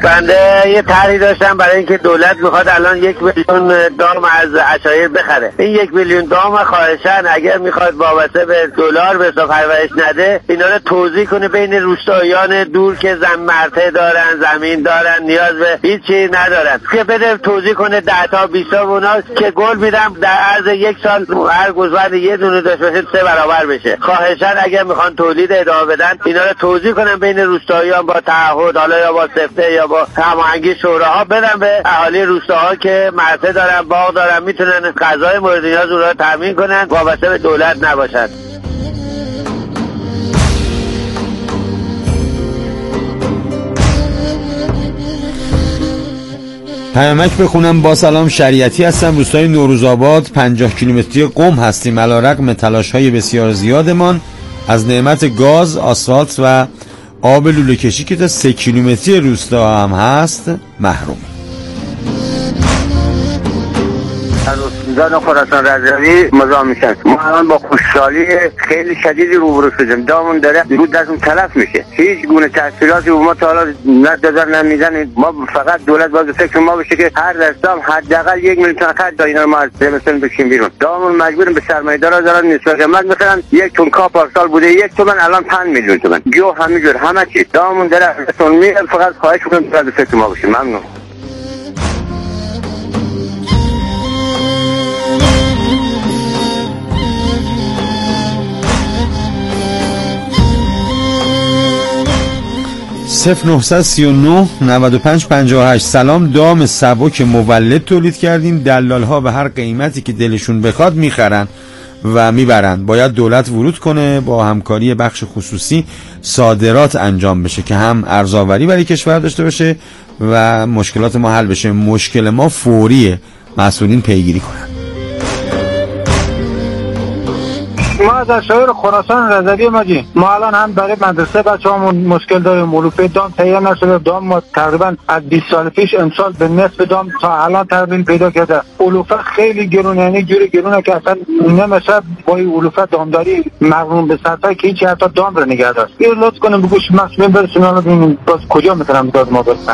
بنده یه طرحی داشتم برای اینکه دولت میخواد الان 1 میلیون دام از عشایر بخره. این 1 میلیون دام خواهشاً اگر میخواد وابسته به دلار به پرورش نده، اینا رو توزیع کنه بین روستاییان دور که مرتع دارن، زمین دارن، نیاز به هیچی ندارن، که بده توزیع کنه 10 تا 20 تا اونا که گل میدم در عرض 1 سال هر گوسفند یه دونه داشته باشه 3 برابر بشه. خواهشاً اگر میخوان تولید ادامه بدن، اینا رو توزیع کنن بین روستاییان با تعهد، حالا یا با سفته یا با هماهنگی شوراها، بدن به اهالی روستاها که مرتع دارن، باغ دارن، میتونن غذای مورد نیاز اونها رو تامین کنن، وابسته به دولت نباشن. پیامک بخونم. با سلام، شریعتی هستم، روستای نوروزآباد، 50 کیلومتری قم هستیم. علیرغم تلاش‌های بسیار زیادمان از نعمت گاز، آسفالت و آب لوله کشی که تا 3 کیلومتری روستا هم هست محروم. زن خراسان رضوی مزاحم میشن. ما الان با خوشحالی خیلی شدیدی روبرو شدیم. دامون داره رو دستون تلف میشه. هیچ گونه تاثیراتی به ما تا حالا ندادن نمیدن. ما فقط دولت باز فکر ما بشه که هر دستام حداقل 1 میلیون تا تا اینا ما از مثلا بکشیم بیرون. دامون مجبوریم به سرمایه‌دارا دارن نسبت قیمت میخرن. 1 تن کاپ پارسال بوده 1 تومن، الان 5 میلیون تومن. جو همینجور همه چی دامون داره اصلا میاد. فقط خواهش میکنم به فکر ما باشیم. ممنون. صفر 939 95 58. سلام، دام سبک مولد تولید کردیم. دلال ها به هر قیمتی که دلشون بخواد میخرن و میبرن. باید دولت ورود کنه، با همکاری بخش خصوصی صادرات انجام بشه که هم ارزآوری برای کشور داشته باشه و مشکلات ما حل بشه. مشکل ما فوریه، مسئولین پیگیری کنن. ما از عشایر خراسان رضوی ماجی، ما الان هم برای مدرسه بچه‌هامون مشکل داریم. علوفه دام تهیه نشده. دام ما تقریبا از 20 سال پیش امسال به نصف دام تا الان تقریبا پیدا کرده. علوفه خیلی گرونه، یعنی جوری گرونه که اصلا نمیشه با این علوفه دامداری مغروم به سطح که هیچ حتی دام رو نگه داشت. این لطف کنیم بگوش مسئولین برسون الان ببینیم باز کجا میتونم داد ما برسن.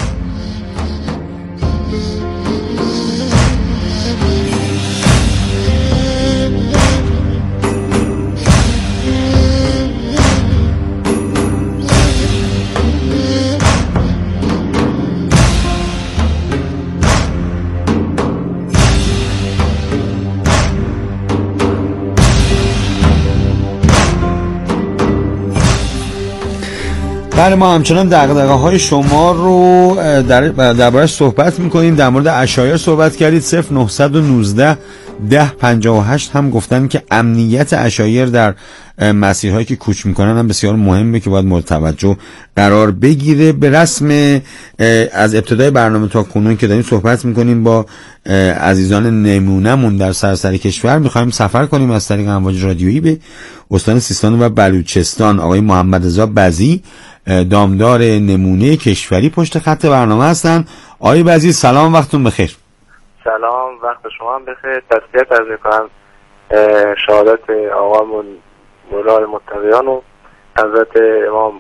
بله، ما همچنان دغدغه‌های شما رو دربارش صحبت میکنیم. در مورد عشایر صحبت کردید. 0919 1058 هم گفتن که امنیت عشایر در مسیرهایی که کوچ میکنن هم بسیار مهمه که باید مورد توجه قرار بگیره. به رسم از ابتدای برنامه تا کنون که داریم صحبت میکنیم با عزیزان نمونه‌مون در سراسر کشور، میخوایم سفر کنیم از طریق امواج رادیویی به استان سیستان و بلوچستان. آقای محمد رضا بزی، دامدار نمونه کشوری، پشت خط برنامه هستن. آقای بزی سلام، وقتتون بخیر. سلام، وقت شما هم بخیر. تسلیت عرض می‌کنم شهادت آقامون مولا المتقیان و حضرت امام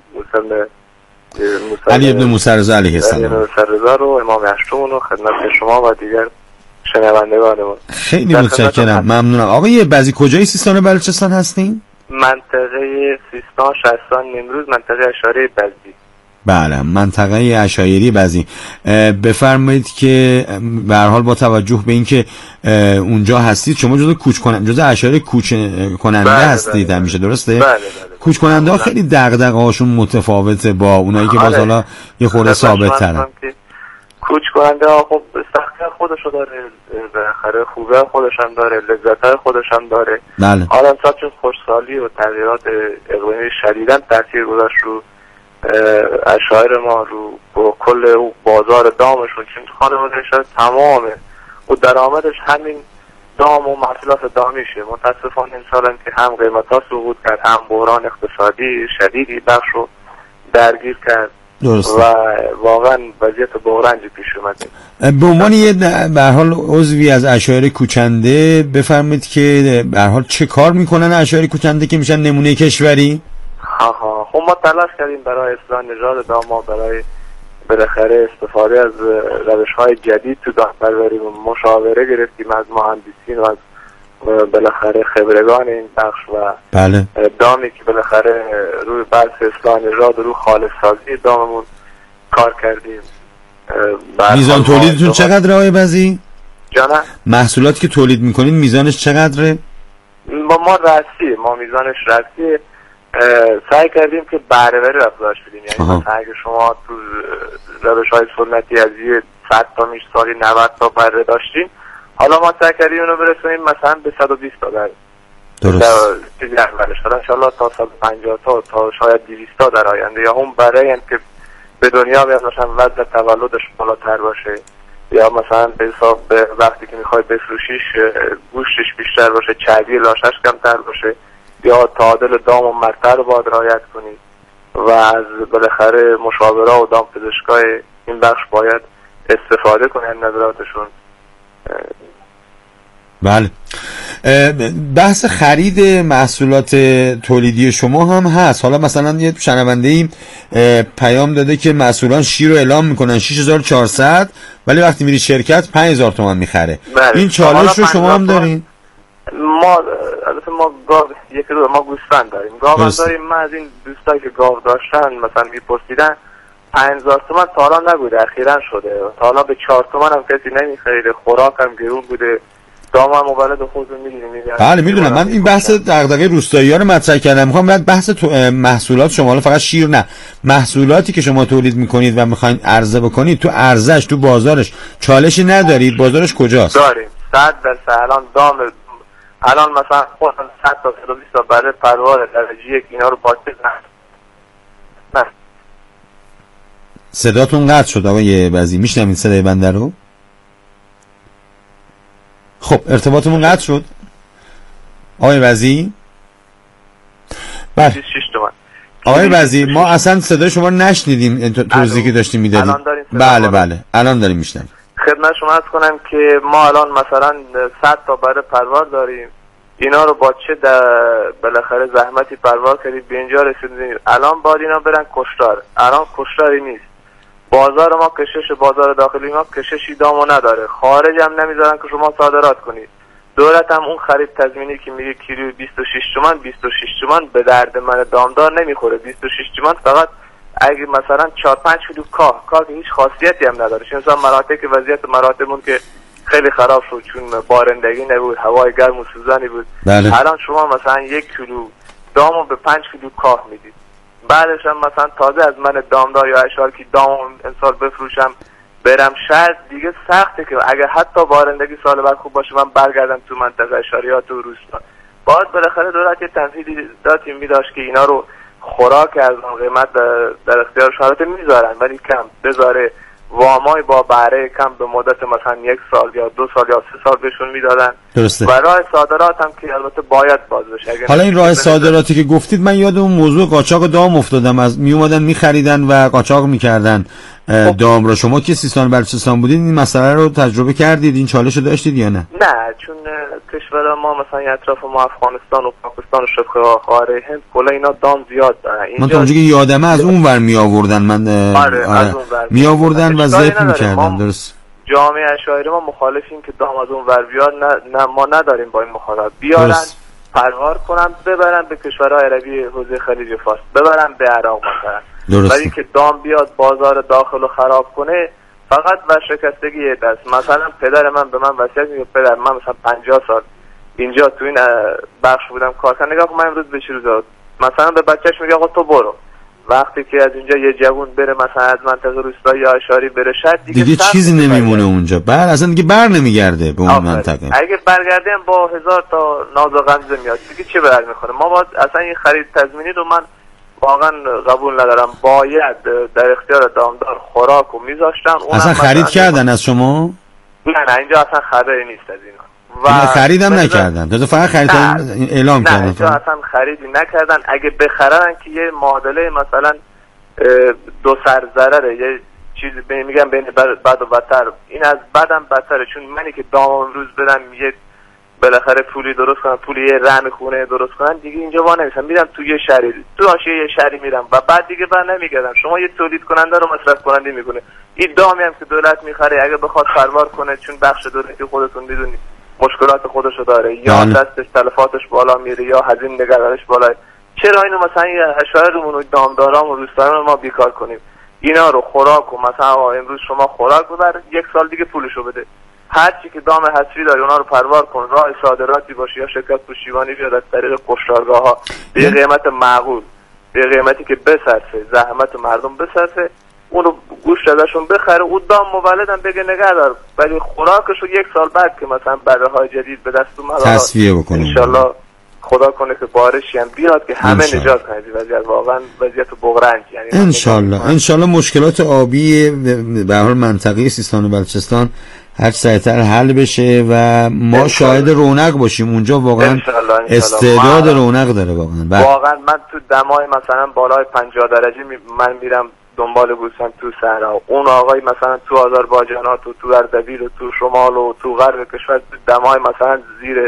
علی ابن موسی رضا علیه السلام رو امام هشتمون و خدمت شما و دیگر شنوندگانمون. خیلی متشکرم، ممنونم. آقای بزی کجای سیستان و بلوچستان هستین؟ منطقه سیستان شهرستان نیمروز، منطقه عشایری بزی. بله، منطقه عشایری بزی. بفرمایید که به هر حال با توجه به اینکه اونجا هستید، شما جزء عشایر کوچ کننده هستید همیشه، درسته؟ بله. کوچ کننده ها خیلی دغدغه هاشون متفاوته با اونایی که باز حالا یه خورده ثابت ترن. کوچ کننده ها خب سختی خودشو داره، بالاخره خوبه خودش هم داره، لذت خودش هم داره. بله. حالا چون خوشحالی و تغییرات اقلیمی شدیداً تاثیر گذاشت رو عشایر ما، رو با کل بازار دامشون که خانواده شد تمامه و درآمدش همین دام و محصولات دامیشه. متاسفانه امسال هم که هم قیمت ها سقوط کرد، هم بحران اقتصادی شدیدی بخش رو درگیر کرد. درسته. و واقعا وضعیت بحرانی پیش اومده. به عنوان یه به هر حال عضوی از عشایر کوچنده بفرمایید که به هر حال چه کار میکنن عشایر کوچنده که میشن نمونه کشوری؟ خب ما تلاش کردیم برای اصلاح نژاد دام، برای بالاخره استفاده از روش‌های جدید تو دامپروری و مشاوره گرفتیم از مهندسین و از بالاخره خبرگان این بخش و بله. دامی که بالاخره روی بحث اصلاح نژاد و روی خالص سازی داممون کار کردیم. میزان تولیدتون چقدره آقای بزی؟ جانم؟ محصولاتی که تولید میکنین میزانش چقدره؟ ما میزانش رسیه. سعی کردیم که بهره‌وری رو افزایش بدیم، یعنی مثلا اگه شما تو روش‌های سنتی از 100 تا میش سالی 90 تا بره داشتیم، حالا ما سعی کردیم اونو برسونیم مثلا به 120 تا بره. درست. چیزی اولش حالا انشالله تا 150 تا شاید 200 تا در آینده، یا اون برای این که به دنیا بیاد مثلا وزن تولدش بالاتر باشه، یا مثلا به حساب وقتی که میخوای بفروشیش گوشتش بیشتر باشه، چربی لاشش کمتر باشه، یا تعادل دام و مرتع رو باید رعایت کنید و از بالاخره مشاورا و دام پزشکای این بخش باید استفاده کنن نظراتشون. بله. بحث خرید محصولات تولیدی شما هم هست. حالا مثلا یه شنونده‌ای پیام داده که مسئولان شیر رو اعلام میکنن 6400 ولی وقتی میری شرکت 5000 تومان میخره. این چالش رو شما هم دارین؟ البته ما گاو ما گوسفند داریم. گاو داریم. من از این دوستایی که گاو داشتن مثلا میپرسیدن 5000 تومان تا حالا نبوده، اخیراً شده. تا حالا به 4 تومان هم کسی نمیخریده. خوراک هم گرون بوده. دام هم مولد خودتون میدونیم. بله میدونم. من این بحث دغدغه روستایی‌ها رو مطرح کردم. میخوام بحث محصولات شما، فقط شیر نه، محصولاتی که شما تولید میکنید و میخواین عرضه بکنید، تو عرضش تو بازارش چالشی ندارید؟ بازارش کجاست؟ داریم 100%. الان دام الان مثلا خودم 100 تا 120 تا برای پروار درجه 1 اینا رو باید نه. صداتون قطع شد آقای بزی، میشنوید صدای بنده رو؟ خب ارتباطمون قطع شد آقای بزی. بله 6 تومن آقای بزی، ما اصلا صدای شما رو نشنیدیم توضیحی که داشتیم میدادیم. بله الان داریم میشنویم. خدمت شما عرض کنم که ما الان مثلا 100 تا برای پروار داریم. اینا رو با چه بالاخره زحمتی پروار کردیم به اینجا رسیدیم. الان باید اینا برن کشتار. الان کشتاری نیست. بازار ما کشش، بازار داخلی ما کششی دامو نداره. خارج هم نمیذارن که شما صادرات کنید. دولت هم اون خرید تضمینی که میگه کیلو 26 تومان 26 تومان به درد من دامدار نمیخوره. 26 تومان فقط اگه مثلا 4-5 کیلو کاه که هیچ خاصیتی هم نداره. چون مثلا مراتع که وضعیت مراتعمون که خیلی خراب شد چون بارندگی نبود، هوای گرم و سوزانی بود. بله. الان شما مثلا 1 کیلو دامو به 5 کیلو کاه میدید. بعدش هم مثلا تازه از من دامدار یا اشار که دام امسال بفروشم برم شهر دیگه سخته که اگر حتی بارندگی سال بعد خوب باشه من برگردم تو منطقه اشاریات و روستا. باید بالاخره دولت یه تنفیذاتی میداشت که اینا رو خوراک از اون قیمت در اختیار شرایط میذارن ولی کم بذاره، وامای با بهره کم به مدت مثلا 1 سال یا 2 سال یا 3 سال بهشون میدادن. درسته. و راه صادرات هم که البته باید باز بشه. حالا این راه صادراتی که گفتید من یاد اون موضوع قاچاق دام افتادم. از می اومدن میخریدن و قاچاق میکردن دام رو. شما که سیستان بلوچستان بودید این مسئله رو تجربه کردید؟ این چالش رو داشتید یا نه؟ نه، چون کشور ما مثلا اطراف ما افغانستان و پاکستان و شبه خاور هند کلا اینا دام زیاد دارن. من تا اونجا که یادمه از اون ور می آوردن. من آره. از اون ور می آوردن و ذبح میکردن. درست. جامعه اشاعره ما مخالفیم که دام از اون ور بیاد. نه ما نداریم با این مخالفت. بیارن پروار کنن ببرن به کشورهای عربی حوزه خلیج فارس، ببرن به عراق مثلا. ولی که دام بیاد بازار داخل رو خراب کنه فقط ورشکستگی دست. مثلا پدر من به من وصیت میگه پدر من مثلا 50 سال اینجا تو این بخش بودم کار کردم. نگاه کن من امروز به چی روزا مثلا به بچه‌ش میگه آقا تو برو. وقتی که از اینجا یه جوون بره مثلا از منطقه روستایی یا اشاری بره شهر دیگه چیزی نمیمونه اونجا. اصلا دیگه بر نمیگرده به اون منطقه. اگه برگرده هم با 1000 تا ناز و غمزه میاد دیگه چه بر میخوره. ما باید اصلا این خرید تضمینی رو من واقعا قبول ندارم. باید در اختیار دامدار خوراک و میذاشتن. اصلا خرید کردن از شما؟ نه اینجا اصلا خبری نیست از اینا و خریدم نکردن. تو فقط خرید اعلام کردن. نه اینجا اصلا خریدی نکردن. اگه بخرن که یه معادله مثلا 2 سر ضرره، یه چیزی میگم بین بد و بدتر. این از بدم بدتره چون منی که دام امروز بدم یه بالاخره پولی درست کنن، پولی رهن خونه درست کنن، دیگه اینجا وا نمیشن، میرم تو یه شهری، تو حاشیه یه شهری میرم و بعد دیگه نمیگردم. شما یه تولید کننده رو مصرف کننده میکنه. این دامی هم که دولت میخره اگه بخواد پروار کنه، چون بخش دولتی خودتون میدونید مشکلات خودشو داره، یا دستش تلفاتش بالا میره یا هزینه نگهداریش بالا. چرا اینو مثلا اشعارمون و دامدارام و روستایان ما بیکار کنیم؟ اینا رو خوراک و مثلا امروز شما خوراک رو در یک سال دیگه پولشو بده. هر چی که دام حذفی داره اونا رو پروار کن، راه صادراتی باشه یا شرکت پشتیبانی بیاد از طریق پشتارگاه‌ها به قیمت معقول، به قیمتی که بسرفه، زحمت مردم بسرفه، اونو گوشت ازشون بخره، اون دام مولدم بگه نگهدار، ولی خوراکشو یک سال بعد که مثلا بره‌های جدید به دست اومد تصفیه بکنیم. ان شاءالله خدا کنه که بارشی هم بیاد که همه نجات کنه. وضعیت واقعا وضعیت بغرنج، یعنی ان شاءالله مشکلات آبی به هر منطقه سیستان و بلوچستان هر سریعتر حل بشه و ما شاهد رونق باشیم اونجا. واقعا استعداد رونق داره واقعا. من تو دمای مثلا بالای 50 درجه من میرم دنبال گوسفند تو صحرا، اون آقای مثلا تو آذربایجان و تو اردبیل و تو شمال و تو غرب کشور دمای مثلا زیر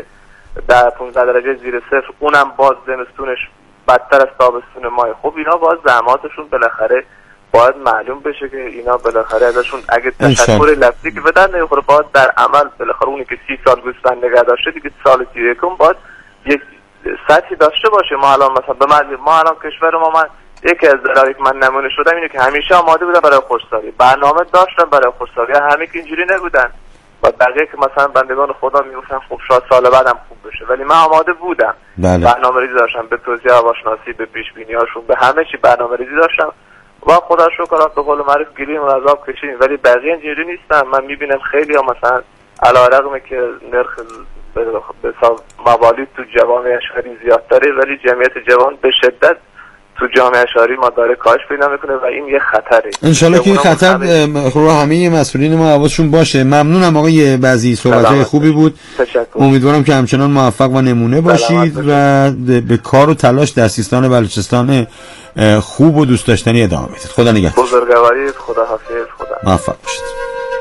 15 درجه زیر صفر، اونم باز زمستونش بدتر از تابستون ماه. خب اینا باز زحماتشون بالاخره باید معلوم بشه که اینا بالاخره ازشون اگه تشکر لفظی که بدن نمیخوره، باید در عمل بالاخره اونی که 30 سال گوسفند نگه داشته دیگه سال 31 باید یک سطحی داشته باشه. ما الان مثلا ما الان کشور ما، من یکی از دلایلی که من نمونه شدم اینه که همیشه آماده بودم برای خشکسالی، برنامه داشتم برای خشکسالی، همه که اینجوری نبودن و بقیه که مثلا بندگان خدا میگفتن خب شاید سال بعدم خوب بشه، ولی من آماده بودم. برنامه‌ریزی داشتم، به توزیع هواشناسی، به پیش بینی‌هاشون، به همه چی برنامه‌ریزی داشتم و خدا شکر به قول معروف گیریم و عذاب کشیدیم. ولی بقیه اینجوری نیستن. من میبینم خیلی ها مثلا علیرغم که نرخ به موالید تو جوامع اشعاری زیادتره، ولی جمعیت جوان به شدت تو جامعه اشعاری ما داره کاهش پیدا میکنه و این یه خطره. انشالله که این خطر رو همه مسئولین ما حواسشون باشه. ممنونم آقای بعضی صحبت‌های خوبی بود. امیدوارم که همچنان موفق و نمونه باشید و به کار و تلاش در سیستان بلوچستان خوب و دوست داشتنی ادامه بدید. خدا نگهدار. بزرگوارید. خدا حافظ. خدا موفق باشید.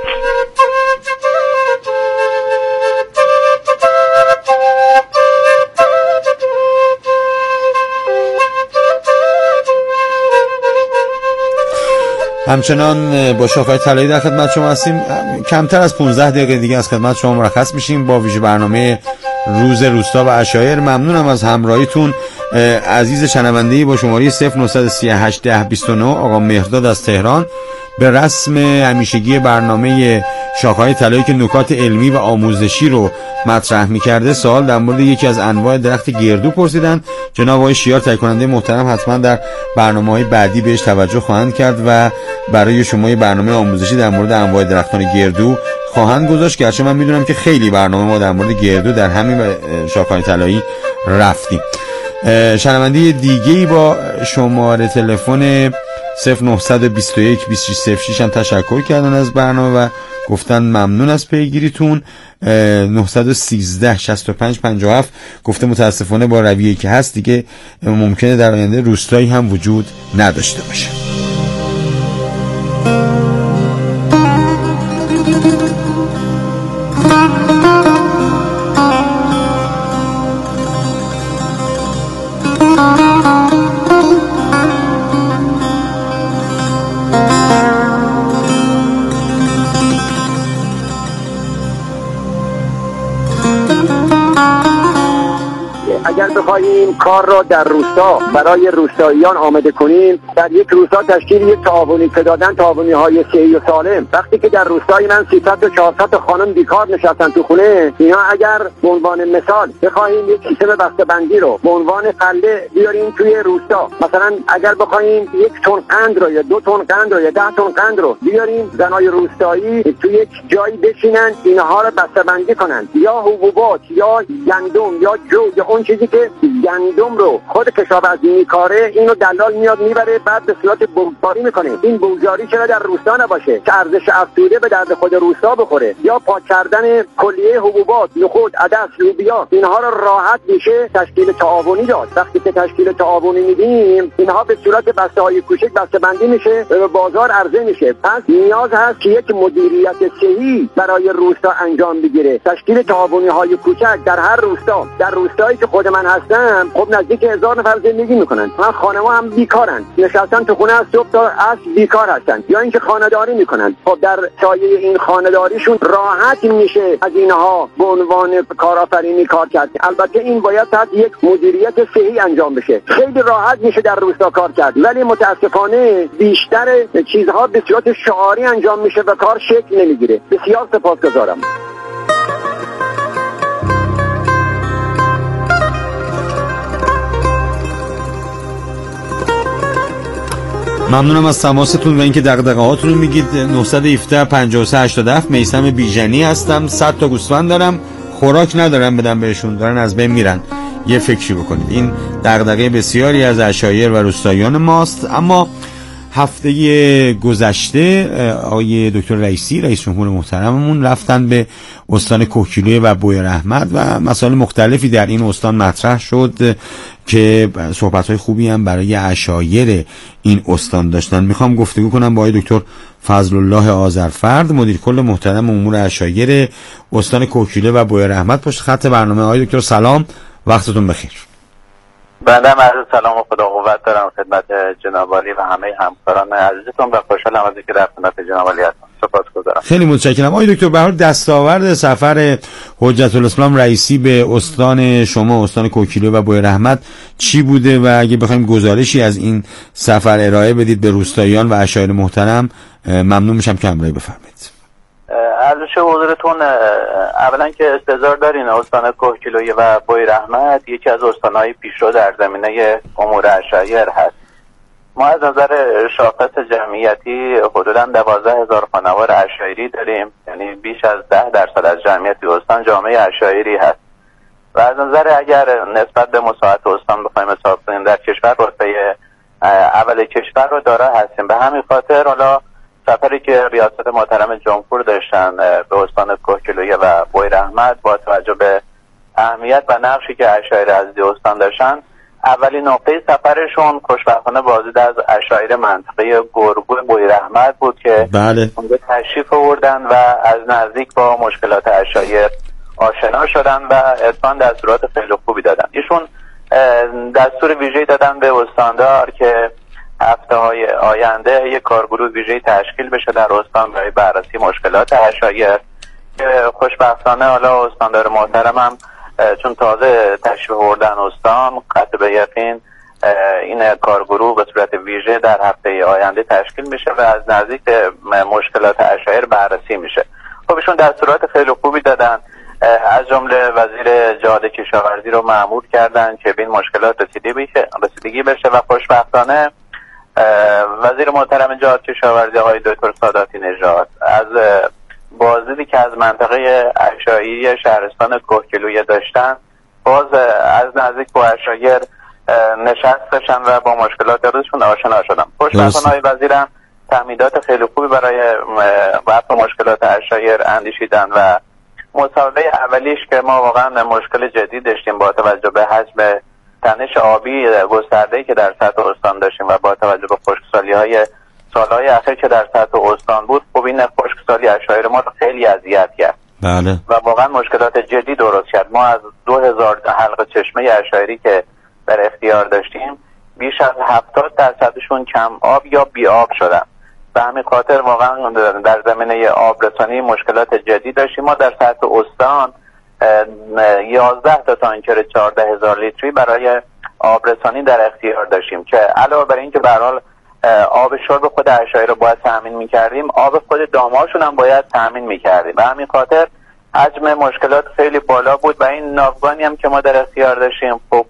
همچنان با شاخه‌های طلایی در خدمت شما هستیم. کمتر از 15 دقیقه دیگه از خدمت شما مرخص میشیم با ویژه برنامه روز روستا و عشایر. ممنونم از همراهیتون. عزیز شنونده‌ای با شماره 0938 1029 آقا مهرداد از تهران به رسم همیشگی برنامه شاخه‌های طلایی که نکات علمی و آموزشی رو مطرح می‌کرده سوال در مورد یکی از انواع درخت گردو پرسیدن. جناب آقای شیار تهیه کننده محترم حتما در برنامه‌های بعدی بهش توجه خواهند کرد و برای شما یه برنامه آموزشی در مورد انواع درختان گردو خواهند گذاشت. گرچه من میدونم که خیلی برنامه ما در مورد گردو در همین شاخه‌های طلایی رفتیم. شنونده دیگه‌ای با شماره تلفن 0921 2606 هم تشکر کردن از برنامه و گفتن ممنون از پیگیریتون. 913 65 57 گفته متاسفانه با رویه‌ای که هست دیگه ممکنه در آینده روستایی هم وجود نداشته باشه. اگر بخواهیم کار را در روستا برای روستاییان آماده کنیم، در یک روستا تشکیل یک تعاونی که دادن تعاونی‌های صحی و سالم. وقتی که در روستای من 300 تا 400 خانم بیکار نشستن تو خونه، اینا اگر به عنوان مثال بخواهیم یک سیستم بسته‌بندی رو به عنوان قله بیاریم توی روستا، مثلا اگر بخواهیم 1 تن قند رو یا 2 تن قند رو یا 10 تن قند رو بیاریم زنای روستایی توی یک جایی بشینن اینها رو بسته‌بندی کنن، یا حبوبات یا گندم یا جو یا اون چیزی که گندم رو خود کشاورزی میکاره اینو دلال میاد میبره بعد به صورت بوجاری میکنه. این بوجاری چرا در روستا نباشه که ارزش افزوده به درد خود روستا بخوره؟ یا پاک کردن کلیه حبوبات، نخود، عدس، لوبیا، اینها رو راحت میشه تشکیل تعاونی داد. وقتی که تشکیل تعاونی میدیم اینها به صورت بسته‌های کوچک بسته‌بندی میشه و به بازار عرضه میشه. پس نیاز هست که یک مدیریت صحیح برای روستا انجام بگیره. تشکیل تعاونی‌های کوچک در هر روستا، در روستایی که خود من هستم خب نزدیک 1000 نفر زندگی میکنن. من خانم‌ها هم بیکارن، نشستن تو خونه از صبح تا عصر بیکار هستن یا اینکه خانه‌داری میکنن. خب در سایه این خانه‌داریشون راحت میشه از اینها به عنوان کارآفرینی کار کرد. البته این باید تحت یک مدیریت صحیح انجام بشه. خیلی راحت میشه در روستا کار کرد، ولی متاسفانه بیشتر چیزها به صورت شعاری انجام میشه و کار شکل نمیگیره. بسیار سپاسگزارم. ممنونم از تماستون و اینکه دغدغه‌هاتون رو میگید. 917 53 87 میثم بیژنی هستم. 100 تا گوسفند دارم، خوراک ندارم بدم بهشون، دارن از بین میرن. یه فکری بکنید. این دغدغه بسیاری از عشایر و روستاییان ماست. اما هفته گذشته آقای دکتر رئیسی رئیس جمهور محترممون رفتن به استان کوهگیلویه و بوی رحمت و مسائل مختلفی در این استان مطرح شد که صحبت‌های خوبی هم برای عشایر این استان داشتن. میخوام گفتگو کنم با آقای دکتر فضل الله آذرفرد، مدیر کل محترم امور عشایر استان کوهگیلویه و بوی رحمت پشت خط برنامه. آقای دکتر سلام، وقتتون بخیر. بنده عرض سلام و خدا قوت دارم خدمت جناب عالی و همه همکاران عزیزتون و خوشحالم از اینکه در خدمت جناب عالی هستم. سپاسگزارم. خیلی متشکرم. آقای دکتر، به هر حال دستاورد سفر حجت الاسلام رئیسی به استان شما، استان کوهگیلویه و بوی رحمت چی بوده و اگه بخوایم گزارشی از این سفر ارائه بدید به روستاییان و عشایر محترم ممنون میشم که همراهی بفرمایید. عرض حضورتون اولا که استحضار دارین استان کوهگیلویه و بوی رحمت یکی از استانهای پیشرو در زمینه امور عشایر هست. ما از نظر شاخص جمعیتی حدوداً 12,000 خانوار عشایری داریم، یعنی بیش از 10% از جمعیت استان جامعه عشایری هست و از نظر اگر نسبت به مساحت استان بخوایم حساب کنیم در کشور رتبه اول کشور رو داره هستیم. به همین خاطر حالا سفری که ریاست محترم جمهور داشتن به استان کوهگیلویه و بوی رحمت با توجه به اهمیت و نقشی که عشایر عزیز استان داشتن، اولین نقطه سفرشون خوشبختانه بازدید از عشایر منطقه گرگو بوی رحمت بود که اونجا تشریف آوردن و از نزدیک با مشکلات عشایر آشنا شدن و اتفاقاً دستورات خیلی خوبی دادن. ایشون دستور ویژه‌ای دادن به استاندار که هفته‌های آینده یک کارگروه ویژه‌ای تشکیل بشه در استان برای بررسی مشکلات عشایر که خوشبختانه حالا استاندار محترمم چون تازه تشریف آوردن استان قطع به یقین این کارگروه به صورت ویژه در هفته آینده تشکیل میشه و از نزدیک مشکلات عشایر بررسی میشه. خب ایشون دستورات خیلی خوبی دادن، از جمله وزیر جهاد کشاورزی رو مأمور کردن که به این مشکلات رسیدگی بشه و خوشبختانه وزیر محترم جهاد کشاورزی آقای دکتر ساداتی نژاد از بازدیدی که از منطقه عشایری شهرستان کوهگیلویه داشتن باز از نزدیک با عشایر نشست داشتن و با مشکلات روزشون آشنا شدن. خوشبختانه آقای وزیرم تمهیدات خیلی خوبی برای رفع مشکلات عشایر اندیشیدن و مصاحبه اولیش که ما واقعا مشکل جدی داشتیم با توجه به حجم تنش آبی گسترده‌ای که در سطح استان داشتیم و با توجه به خشکسالی‌های سالهای اخیر که در سطح استان بود، خب این خشکسالی عشایر ما رو خیلی اذیت کرد. بله. و واقعا مشکلات جدی درست کرد. ما از 2000 حلقه چشمه عشایری که در اختیار داشتیم بیش از 70% کم آب یا بی آب شدن. به همین خاطر واقعا در زمینه آبرسانی مشکلات جدی داشتیم. ما در سطح استان 11 تا تانکر 14,000 لیتری برای آبرسانی در اختیار داشتیم که علاوه بر این که به هر حال آب شرب خود عشایر رو باید تأمین می‌کردیم، آب خود دام‌هاشون هم باید تأمین می‌کردیم. به همین خاطر حجم مشکلات خیلی بالا بود و این ناوگانی هم که ما در اختیار داشتیم خب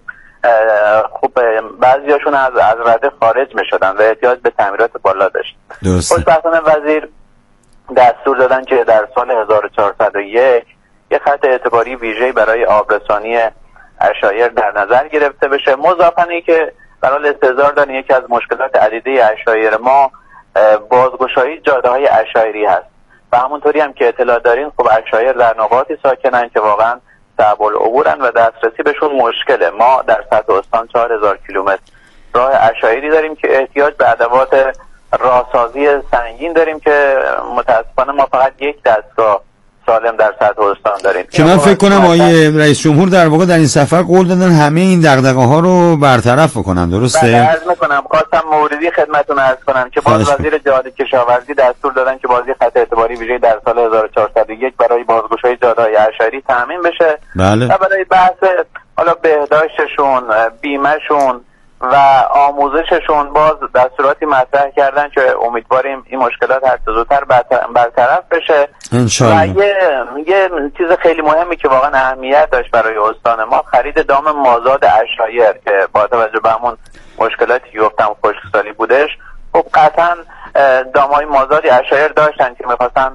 بعضیاشون از رده خارج می‌شدن و احتیاج به تعمیرات بالا داشت. خوشبختانه وزیر دستور دادن که در سال 1401 یک خط اعتباری ویژه‌ای برای آبرسانی عشایر در نظر گرفته بشه. مضافاً که برای استحضار داریم یکی از مشکلات عدیده عشایر ما بازگشایی جاده‌های عشایری هست و همونطوری هم که اطلاع دارین خب عشایر در نقاطی ساکنن که واقعا صعب العبورن و دسترسی بهشون مشکله. ما در سطح استان 4000 کیلومتر راه عشایری داریم که احتیاج به ادوات راهسازی سنگین داریم که متاسفانه ما فقط یک دستگاه سالم در سطح استان داریم که من فکر کنم آقای رئیس جمهور در واقع در این سفر قول دادن همه این دغدغه‌ها رو برطرف بکنن، درسته؟ بله عرض میکنم. خواستم موردی خدمتتون عرض کنم که باز وزیر جهاد کشاورزی دستور دادن که بازی خط اعتباری ویژه در سال 1401 برای بازگشایی جاده‌های عشایری تامین بشه. بله. و برای بحث حالا بهداشتشون، بیمهشون و آموزششون باز دستوراتی مطرح کردن که امیدواریم این مشکلات هر چه زودتر برطرف بشه. انشالله. و یه چیز خیلی مهمی که واقعا اهمیت داشت برای استان ما خرید دام مازاد عشایر که با توجه به همون مشکلاتی که گفتم خشکسالی بودش، خب قطعا دامای مازادی عشایر داشتن که می‌خواستن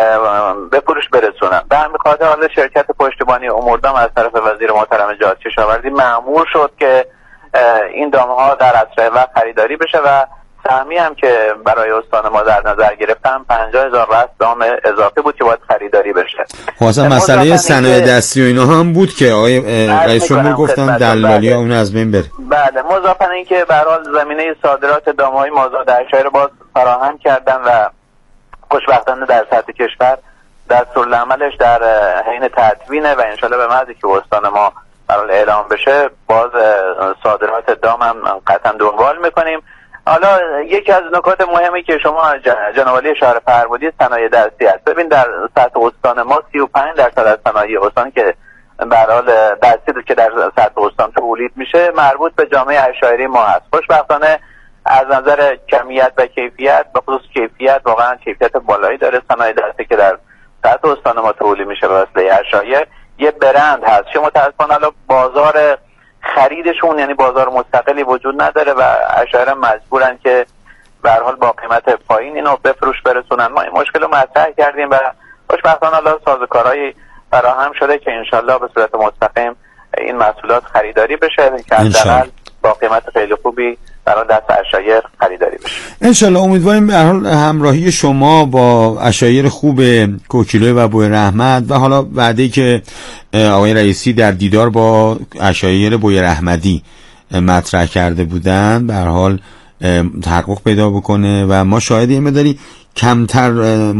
به فروش برسونن. به همین خاطر حالا شرکت پشتیبانی اموردام از طرف وزیر محترم جهاد کشاورزی مأمور شد که این دام‌ها در اسرع وقت خریداری بشه و سهمی هم که برای استان ما در نظر گرفتم 50,000 رست دام اضافه بود که باید خریداری بشه. خواستم مسئله صنایع دستی و اینا هم بود که آقای رئیس جمهور گفتن دلالیا اون از بین بره. بله مضافاً اینکه به هر حال زمینه صادرات دام‌های مازاد عشایر باز فراهم کردن و خوشبختانه در سطح کشور دستورالعملش در حین تدوینه و انشالله به محضی که استان ما برای اعلام بشه باز صادرات دام هم قطعا دنبال میکنیم. حالا یکی از نکات مهمی که شما جناب عالی اشاره فرمودید صنایع دستی است. ببین در سطح استان ما 35% از صنایع استان که به هر حال دستی که در سطح استان تولید میشه مربوط به جامعه عشایری ما هست. خوشبختانه از نظر کمیت و کیفیت به خصوص کیفیت واقعا کیفیت بالایی داره صنایع دستی که در سطح استان ما تولید میشه به واسطه عشایر. یه برند هست که متاسفانه الان بازار خریدشون یعنی بازار مستقلی وجود نداره و عشایر مجبورن که به هر حال با قیمت پایین اینو به فروش برسونن. ما این مشکل رو مطرح کردیم و خوشبختانه الان سازوکارهایی فراهم شده که انشالله به صورت مستقیم این محصولات خریداری بشه که حداقل با قیمت خیلی خوبی برای دست عشایر خریداری بشه. انشالله امیدواریم به هر حال همراهی شما با عشایر خوب کوکیلو و بوی رحمت و حالا وعده‌ای که آقای رئیسی در دیدار با عشایر بوی رحمدی مطرح کرده بودن به هر حال تحقق پیدا بکنه و ما شاهد این مقداری کمتر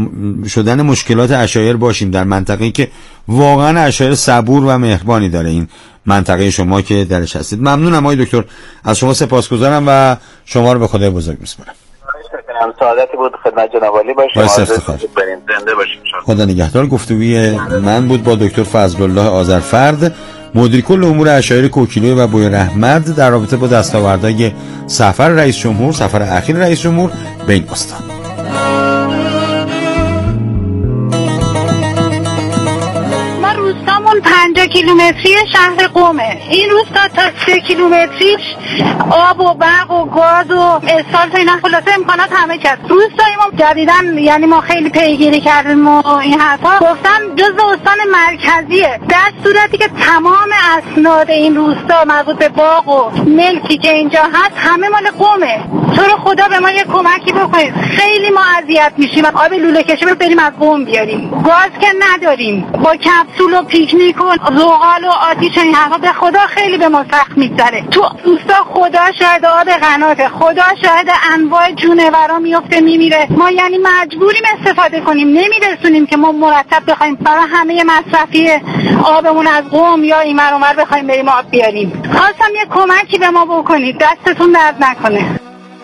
شدن مشکلات عشایر باشیم در منطقه‌ای که واقعا عشایر صبور و مهربانی داره این منطقه شما که درش هستید. ممنونم آقای دکتر، از شما سپاسگزارم و شما رو به خدای بزرگ میسپارم. سعادتی بود خدمت جناب عالی باشیم. زنده باشیم. خدا نگهدار. گفتگوی من بود با دکتر فضل الله آذرفرد مدیر کل امور عشایر کوکیلو و بوی رحمت در رابطه با دستاوردهای سفر رئیس جمهور، سفر اخیر رئیس جمهور به این استان. روستامون 50 کیلومتری شهر قومه. این روستا تا 3 کیلومتریش آب و برق و گاز و اسفالت و اینا خلاصه امکانات همه چیز. روستای ما جدیدن یعنی ما خیلی پیگیری کردیم و این حرفا گفتن جزء استان مرکزیه، در صورتی که تمام اسناد این روستا مربوط به باغ و ملکی که اینجا هست همه مال قومه. تو رو خدا به ما یه کمکی بکنید، خیلی ما اذیت میشیم. آب لوله کشی بریم از قوم بیاریم، گاز که نداریم، با کپسول و پیکنیک و زغال و آتیش این حرفا به خدا خیلی به ما سخت میگذره. تو روستا خدا شاهد آب قناته، خدا شاهد انواع جونورا میفته میمیره. ما یعنی مجبوریم استفاده کنیم، نمیرسونیم که ما مرتب بخوایم برای همه مصرفی آبمون از قوم یا این ور اون ور بخوایم بریم آب بیاریم. خواستم یه کمکی به ما بکنید، دستتون درد نکنه.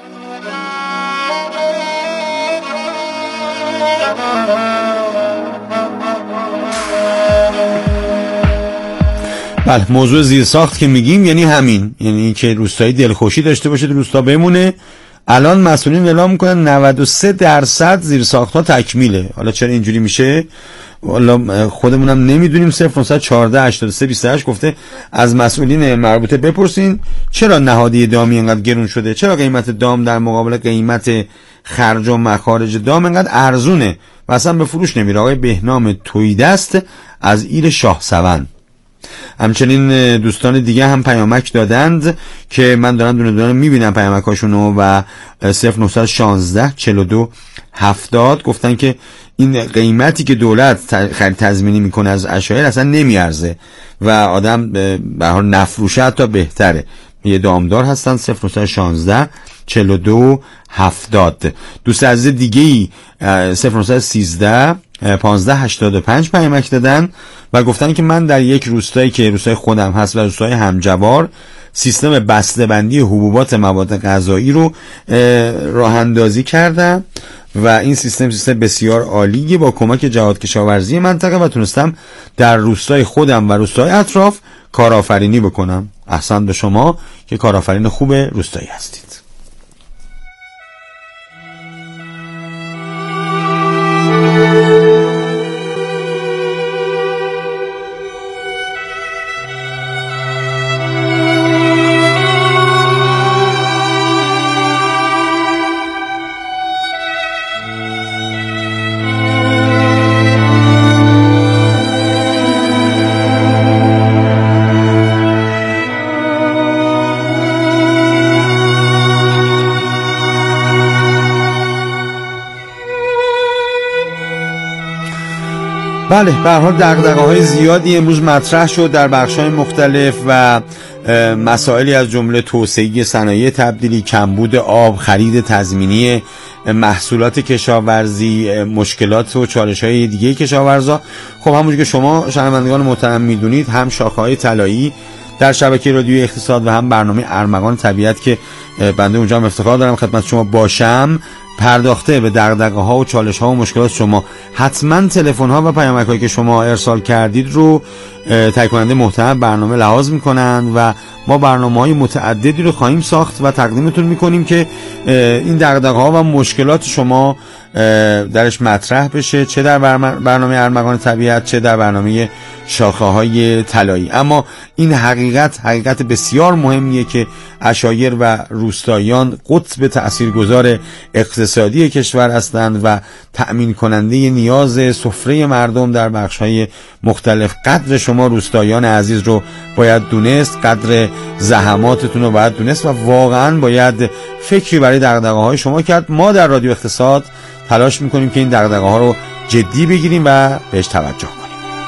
بله، موضوع زیرساخت که میگیم یعنی همین، یعنی که روستایی دلخوشی داشته باشه روستا بمونه. الان مسئولین اعلام میکنن 93% زیرساخت‌ها تکمیله. حالا چرا اینجوری میشه؟ والا خودمونم نمیدونیم. 09148328 گفته از مسئولین مربوطه بپرسین چرا نهادی دامی اینقدر گرون شده، چرا قیمت دام در مقابل قیمت خرج و مخارج دام اینقدر ارزونه و اصلا به فروش نمیره. آقای بهنام تویدست از ایل شاه سون. همچنین دوستان دیگه هم پیامک دادند که من دارم دونه دونه میبینم پیامکاشونو و 0916 42 70 گفتن که این قیمتی که دولت خرید تضمینی میکنه از عشایر اصلا نمیارزه و آدم به هر حال نفروشه حتی بهتره. یه دامدار هستن 0916 42 70. دوست عزیز دیگه ای 0913 15 85 پیامک دادن و گفتن که من در یک روستایی که روستای خودم هست و روستای همجوار سیستم بسته‌بندی حبوبات مواد غذایی رو راه اندازی کردم و این سیستم بسیار عالیه با کمک جهاد کشاورزی منطقه و تونستم در روستای خودم و روستای اطراف کارآفرینی بکنم. احسن به شما که کارآفرین خوب روستایی هستید. بله، به هر حال دغدغه‌های زیادی امروز مطرح شد در بخش‌های مختلف و مسائلی از جمله توسعه صنایع تبدیلی، کمبود آب، خرید تضمینی محصولات کشاورزی، مشکلات و چالش‌های دیگه کشاورزا. خب همونجوری که شما شنوندگان محترم میدونید هم شاخه‌های طلایی در شبکه رادیویی اقتصاد و هم برنامه ارمغان طبیعت که بنده اونجا هم افتخار دارم خدمت شما باشم پرداخته به دغدغه‌ها و چالش‌ها و مشکلات شما. حتما تلفن‌ها و پیامک‌هایی که شما ارسال کردید رو تهیه کننده محترم برنامه لحاظ می‌کنند و ما برنامه‌های متعددی رو خواهیم ساخت و تقدیمتون می‌کنیم که این دغدغه‌ها و مشکلات شما درش مطرح بشه، چه در برنامه ارمغان طبیعت چه در برنامه شاخه‌های طلایی. اما این حقیقت بسیار مهمیه که عشایر و روستاییان قطب تأثیرگذار اقتصادی کشور هستند و تأمین کننده نیاز سفره مردم در بخش‌های مختلف. قدر شما روستاییان عزیز رو باید دونست، قدر زحماتتون رو باید دونست و واقعاً باید فکری برای دغدغه‌های شما کرد. ما در رادیو اقتصاد تلاش می‌کنیم که این دغدغه‌ها رو جدی بگیریم و بهش توجه کنیم.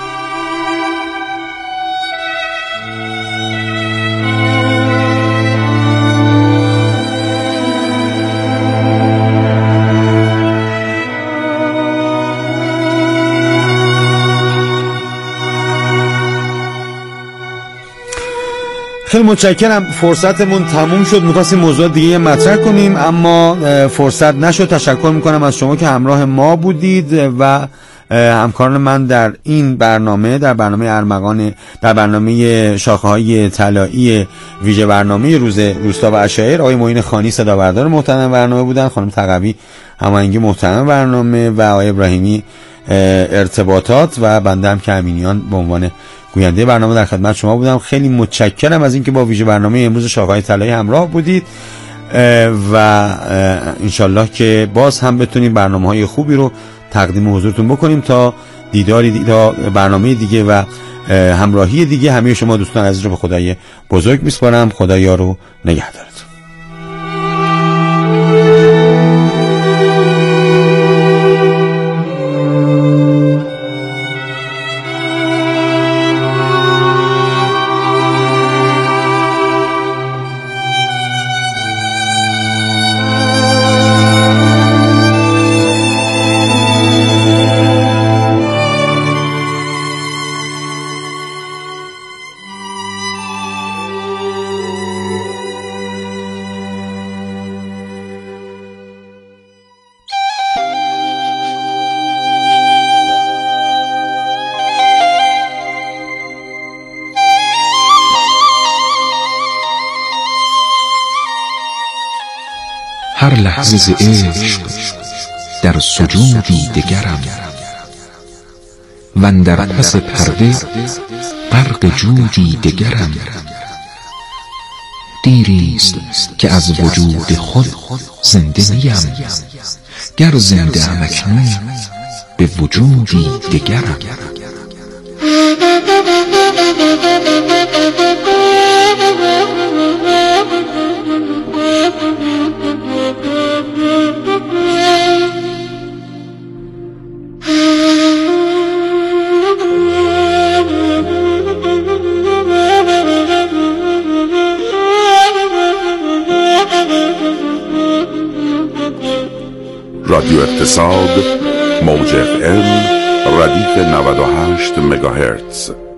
خیلی متشکرم، فرصتمون تموم شد. می‌خواستیم موضوع دیگه مطرح کنیم اما فرصت نشد. تشکر می‌کنم از شما که همراه ما بودید و همکاران من در این برنامه، در برنامه ارمغان، در برنامه شاخه‌های طلایی ویژه برنامه روز روستا و عشایر، آقای معین خانی صدابردار محترم برنامه بودن، خانم تقوی هماهنگی محترم برنامه و آقای ابراهیمی ارتباطات و بنده هم که امینیان به عنوان گوینده برنامه در خدمت شما بودم. خیلی متشکرم از اینکه با ویژه برنامه امروز شاخه‌های طلایی همراه بودید و انشالله که باز هم بتونیم برنامه‌های خوبی رو تقدیم حضورتون بکنیم. تا دیداری تا برنامه دیگه و همراهی دیگه، همه شما دوستان عزیز رو به خدای بزرگ میسپارم. خدا یار و نگهدارتون. هر لحظه ز عشق در سجودی دگرم و در پس پرده غرق جودی دگرم. دیریست که از وجود خود زنده نیم، گر زنده ام اکنون به وجودی دگرم. رادیو اقتصاد، موج FM، ردیف 98 مگاهرتز.